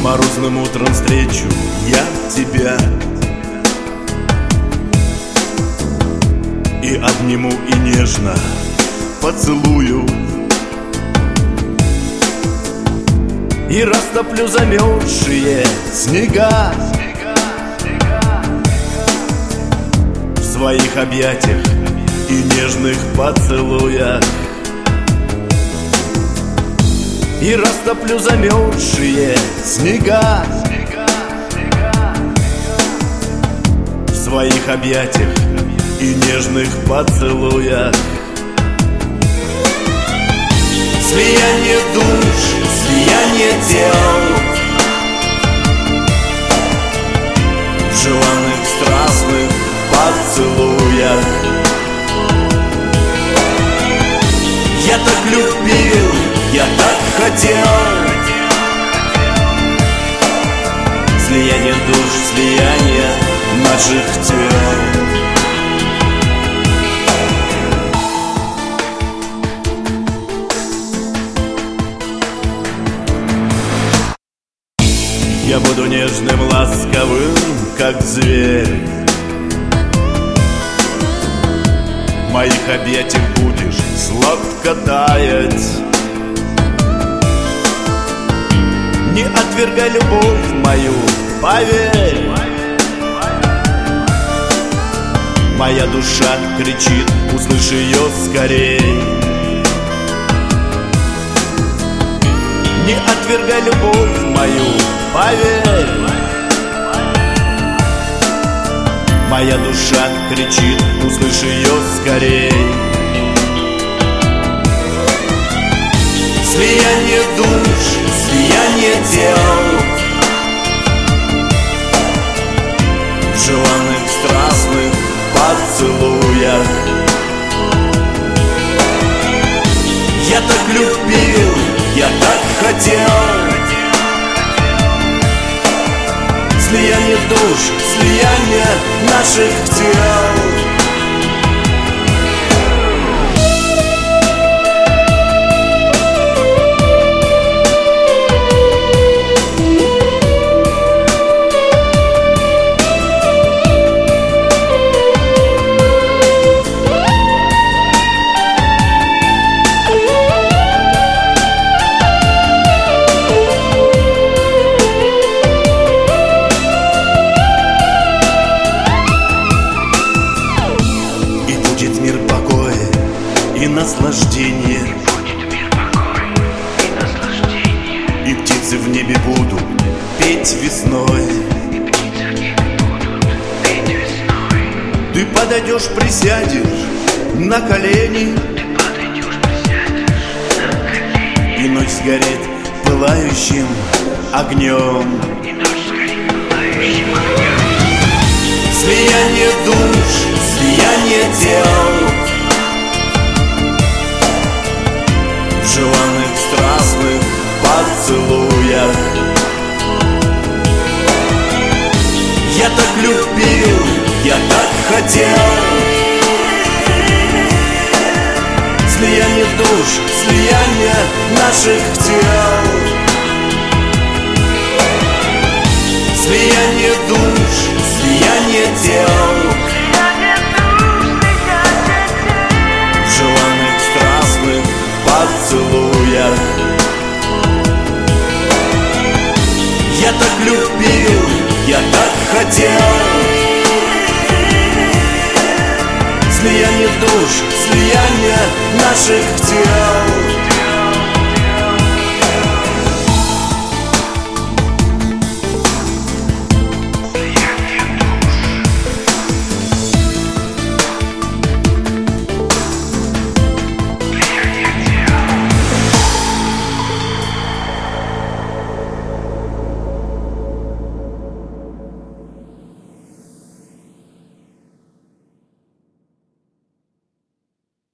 Морозным утром встречу я тебя и обниму, и нежно поцелую, и растоплю замерзшие снега в своих объятиях и нежных поцелуях, и растоплю замерзшие снега в своих объятиях и нежных поцелуях. Слияние душ, слияние тел, в желанных страстных поцелуях. Я так любил, я так хотел. Слияние душ, слияние наших тел. Я буду нежным, ласковым, как зверь. В моих объятиях будешь сладко таять. Не отвергай любовь мою, поверь. Моя душа кричит, услышь ее скорей. Не отвергай любовь мою, поверь. Моя душа кричит, услышь ее скорей. Слияние душ, слияние тел, в желанных страстных поцелуях. Я так любил, я так хотел. Слияние душ, слияние наших тел. И наслаждение, и птицы в небе будут петь весной. Ты подойдешь, присядешь на колени, и ночь сгорит пылающим огнем. Слияние душ, слияние тел, в желанных страстных поцелуях. Я так любил, я так хотел. Слияние душ, слияние наших тел. Слияние душ, слияние тел, в желанных страстных поцелуях. Я так любил, я так хотел. Слияние душ, слияние наших тел.